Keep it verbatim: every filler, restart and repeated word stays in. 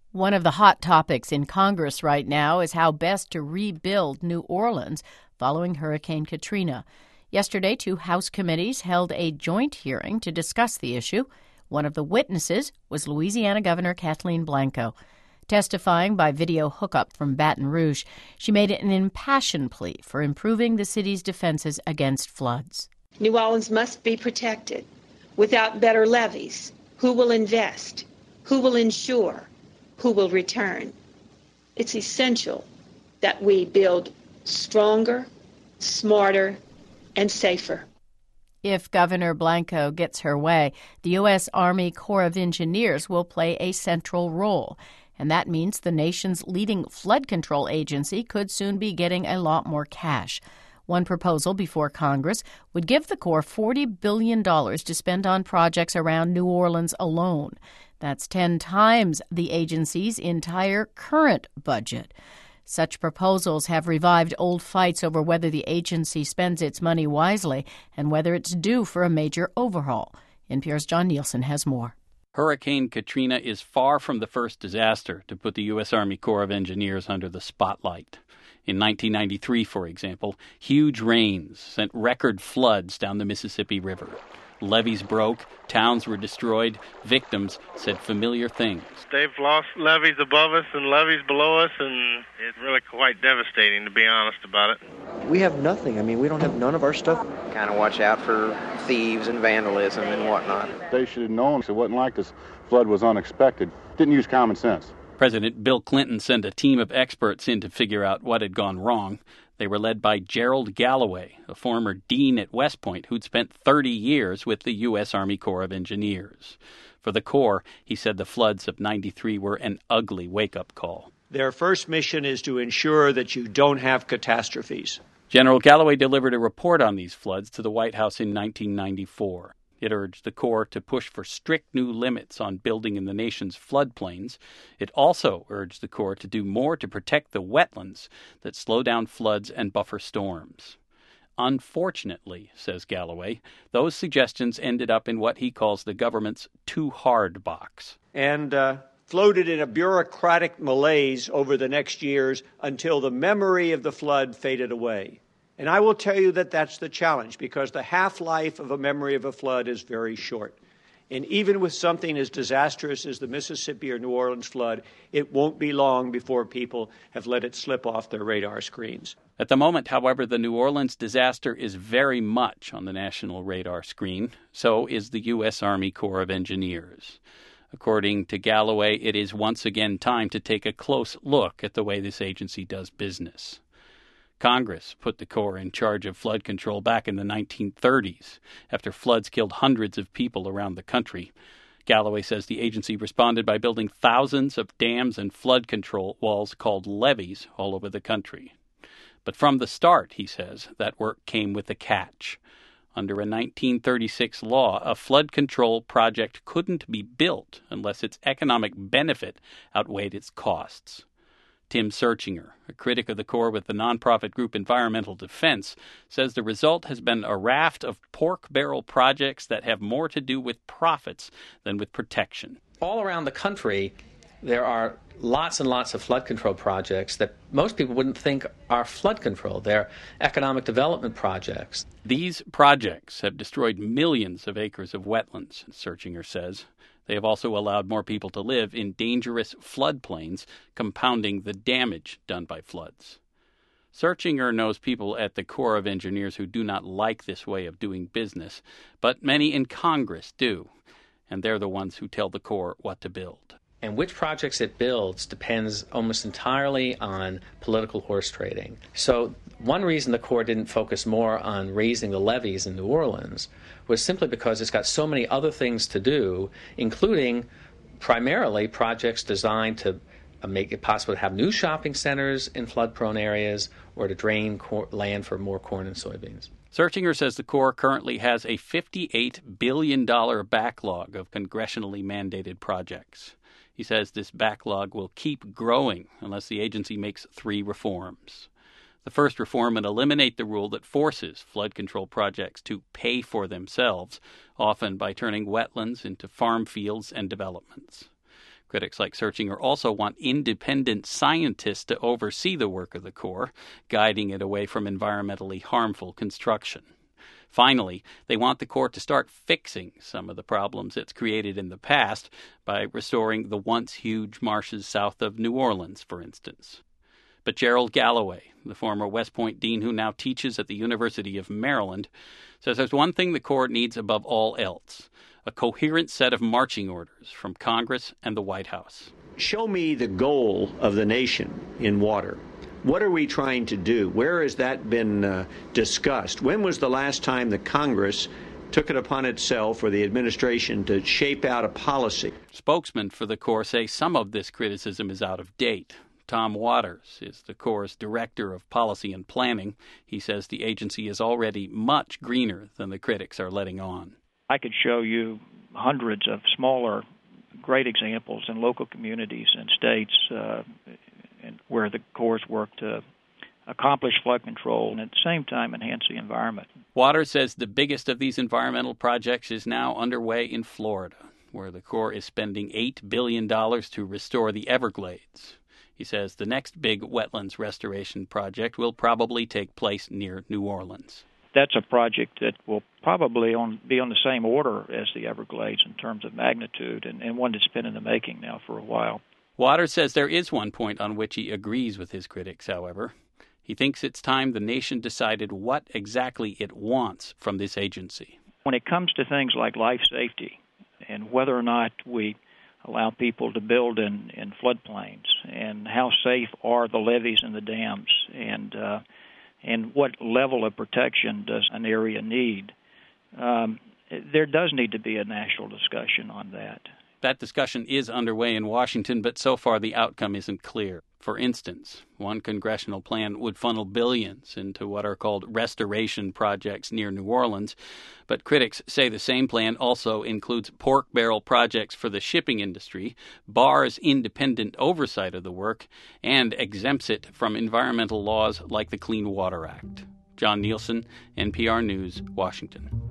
One of the hot topics in Congress right now is how best to rebuild New Orleans following Hurricane Katrina. Yesterday, two House committees held a joint hearing to discuss the issue. One of the witnesses was Louisiana Governor Kathleen Blanco. Testifying by video hookup from Baton Rouge, she made an impassioned plea for improving the city's defenses against floods. New Orleans must be protected. Without better levees, who will invest? Who will insure? Who will return? It's essential that we build stronger, smarter, and safer. If Governor Blanco gets her way, the U S. Army Corps of Engineers will play a central role. And that means the nation's leading flood control agency could soon be getting a lot more cash. One proposal before Congress would give the Corps forty billion dollars to spend on projects around New Orleans alone. That's ten times the agency's entire current budget. Such proposals have revived old fights over whether the agency spends its money wisely and whether it's due for a major overhaul. N P R's John Nielsen has more. Hurricane Katrina is far from the first disaster to put the U S. Army Corps of Engineers under the spotlight. In nineteen ninety-three, for example, huge rains sent record floods down the Mississippi River. Levees broke, towns were destroyed, victims said familiar things. They've lost levees above us and levees below us, and it's really quite devastating, to be honest about it. We have nothing. I mean, we don't have none of our stuff. Kind of watch out for thieves and vandalism and whatnot. They should have known it wasn't like this flood was unexpected. Didn't use common sense. President Bill Clinton sent a team of experts in to figure out what had gone wrong. They were led by Gerald Galloway, a former dean at West Point who'd spent thirty years with the U S. Army Corps of Engineers. For the Corps, he said the floods of ninety-three were an ugly wake-up call. Their first mission is to ensure that you don't have catastrophes. General Galloway delivered a report on these floods to the White House in nineteen ninety-four. It urged the Corps to push for strict new limits on building in the nation's floodplains. It also urged the Corps to do more to protect the wetlands that slow down floods and buffer storms. Unfortunately, says Galloway, those suggestions ended up in what he calls the government's too hard box. And uh, floated in a bureaucratic malaise over the next years until the memory of the flood faded away. And I will tell you that that's the challenge, because the half-life of a memory of a flood is very short. And even with something as disastrous as the Mississippi or New Orleans flood, it won't be long before people have let it slip off their radar screens. At the moment, however, the New Orleans disaster is very much on the national radar screen. So is the U S. Army Corps of Engineers. According to Galloway, it is once again time to take a close look at the way this agency does business. Congress put the Corps in charge of flood control back in the nineteen thirties, after floods killed hundreds of people around the country. Galloway says the agency responded by building thousands of dams and flood control walls called levees all over the country. But from the start, he says, that work came with a catch. Under a nineteen thirty-six law, a flood control project couldn't be built unless its economic benefit outweighed its costs. Tim Searchinger, a critic of the Corps with the nonprofit group Environmental Defense, says the result has been a raft of pork barrel projects that have more to do with profits than with protection. All around the country, there are lots and lots of flood control projects that most people wouldn't think are flood control. They're economic development projects. These projects have destroyed millions of acres of wetlands, Searchinger says. They have also allowed more people to live in dangerous floodplains, compounding the damage done by floods. Searchinger knows people at the Corps of Engineers who do not like this way of doing business, but many in Congress do, and they're the ones who tell the Corps what to build. And which projects it builds depends almost entirely on political horse trading. So one reason the Corps didn't focus more on raising the levees in New Orleans was simply because it's got so many other things to do, including primarily projects designed to make it possible to have new shopping centers in flood-prone areas or to drain cor- land for more corn and soybeans. Searchinger says the Corps currently has a fifty-eight billion dollars backlog of congressionally mandated projects. He says this backlog will keep growing unless the agency makes three reforms. The first reform would eliminate the rule that forces flood control projects to pay for themselves, often by turning wetlands into farm fields and developments. Critics like Searchinger also want independent scientists to oversee the work of the Corps, guiding it away from environmentally harmful construction. Finally, they want the Corps to start fixing some of the problems it's created in the past by restoring the once huge marshes south of New Orleans, for instance. But Gerald Galloway, the former West Point dean who now teaches at the University of Maryland, says there's one thing the Corps needs above all else: a coherent set of marching orders from Congress and the White House. Show me the goal of the nation in water. What are we trying to do? Where has that been uh, discussed? When was the last time the Congress took it upon itself, or the administration, to shape out a policy? Spokesmen for the Corps say some of this criticism is out of date. Tom Waters is the Corps' Director of Policy and Planning. He says the agency is already much greener than the critics are letting on. I could show you hundreds of smaller, great examples in local communities and states uh, and where the Corps work to accomplish flood control and at the same time enhance the environment. Waters says the biggest of these environmental projects is now underway in Florida, where the Corps is spending eight billion dollars to restore the Everglades. He says the next big wetlands restoration project will probably take place near New Orleans. That's a project that will probably on, be on the same order as the Everglades in terms of magnitude, and, and one that's been in the making now for a while. Waters says there is one point on which he agrees with his critics, however. He thinks it's time the nation decided what exactly it wants from this agency. When it comes to things like life safety and whether or not we allow people to build in, in floodplains, and how safe are the levees and the dams, and uh, and what level of protection does an area need, um, there does need to be a national discussion on that. That discussion is underway in Washington, but so far the outcome isn't clear. For instance, one congressional plan would funnel billions into what are called restoration projects near New Orleans, but critics say the same plan also includes pork barrel projects for the shipping industry, bars independent oversight of the work, and exempts it from environmental laws like the Clean Water Act. John Nielsen, N P R News, Washington.